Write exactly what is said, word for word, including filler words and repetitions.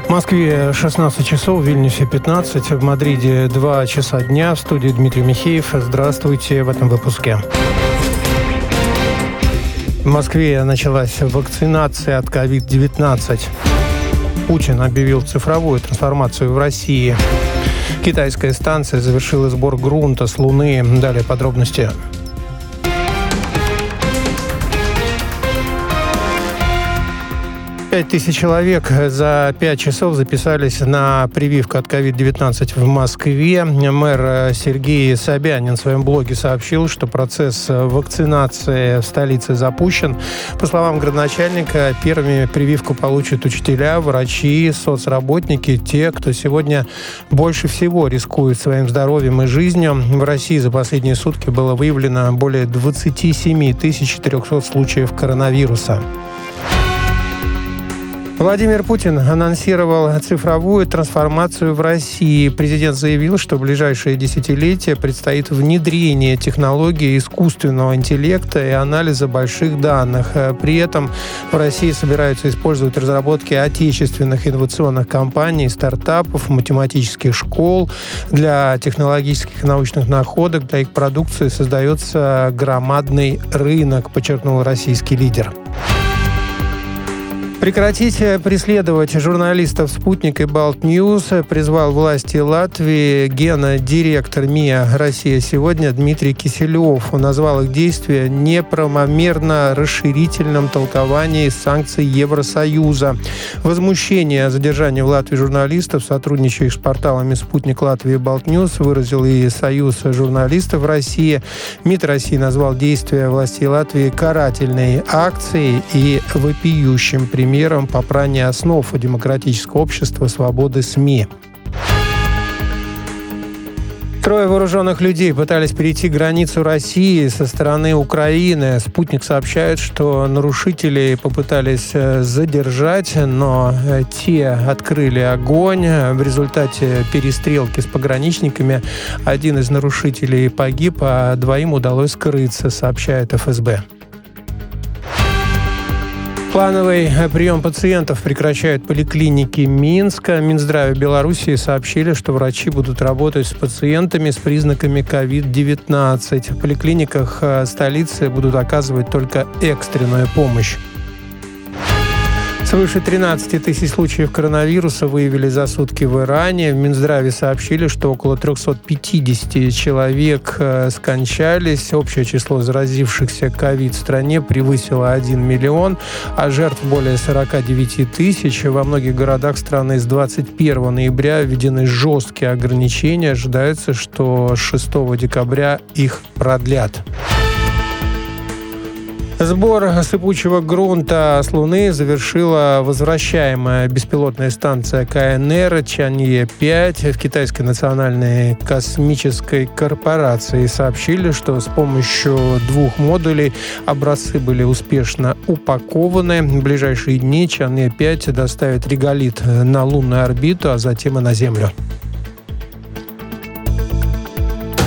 В Москве шестнадцать часов, в Вильнюсе пятнадцать, в Мадриде два часа дня. В студии Дмитрий Михеев. Здравствуйте в этом выпуске. В Москве началась вакцинация от ковид девятнадцать. Путин объявил цифровую трансформацию в России. Китайская станция завершила сбор грунта с Луны. Далее подробности. Пять тысяч человек за пять часов записались на прививку от ковид девятнадцать в Москве. Мэр Сергей Собянин в своем блоге сообщил, что процесс вакцинации в столице запущен. По словам градоначальника, первыми прививку получат учителя, врачи, соцработники, те, кто сегодня больше всего рискует своим здоровьем и жизнью. В России за последние сутки было выявлено более двадцать семь тысяч четыреста случаев коронавируса. Владимир Путин анонсировал цифровую трансформацию в России. Президент заявил, что в ближайшие десятилетия предстоит внедрение технологий искусственного интеллекта и анализа больших данных. При этом в России собираются использовать разработки отечественных инновационных компаний, стартапов, математических школ. Для технологических и научных находок, для их продукции создается громадный рынок, подчеркнул российский лидер. Прекратить преследовать журналистов «Спутник» и «Балт-Ньюс» призвал власти Латвии гендиректор МИА «Россия сегодня» Дмитрий Киселев. Он назвал их действия неправомерно расширительным толкованием санкций Евросоюза. Возмущение о задержании в Латвии журналистов, сотрудничающих с порталами «Спутник Латвии» и «Балт-Ньюс», выразил и Союз журналистов России. МИД России назвал действия властей Латвии карательной акцией и вопиющим примером мерам попрания основ демократического общества, свободы СМИ. Трое вооруженных людей пытались перейти границу России со стороны Украины. «Спутник» сообщает, что нарушителей попытались задержать, но те открыли огонь. В результате перестрелки с пограничниками один из нарушителей погиб, а двоим удалось скрыться, сообщает эф эс бэ. Плановый прием пациентов прекращают поликлиники Минска. Минздраве Белоруссии сообщили, что врачи будут работать с пациентами с признаками ковид девятнадцать. В поликлиниках столицы будут оказывать только экстренную помощь. Свыше тринадцать тысяч случаев коронавируса выявили за сутки в Иране. В Минздраве сообщили, что около триста пятьдесят человек скончались. Общее число заразившихся ковид в стране превысило один миллион, а жертв более сорок девять тысяч. Во многих городах страны с двадцать первого ноября введены жесткие ограничения. Ожидается, что с шестого декабря их продлят. Сбор сыпучего грунта с Луны завершила возвращаемая беспилотная станция ка эн эр Чанъэ пять в Китайской национальной космической корпорации. Сообщили, что с помощью двух модулей образцы были успешно упакованы. В ближайшие дни Чанъэ пять доставит реголит на лунную орбиту, а затем и на Землю.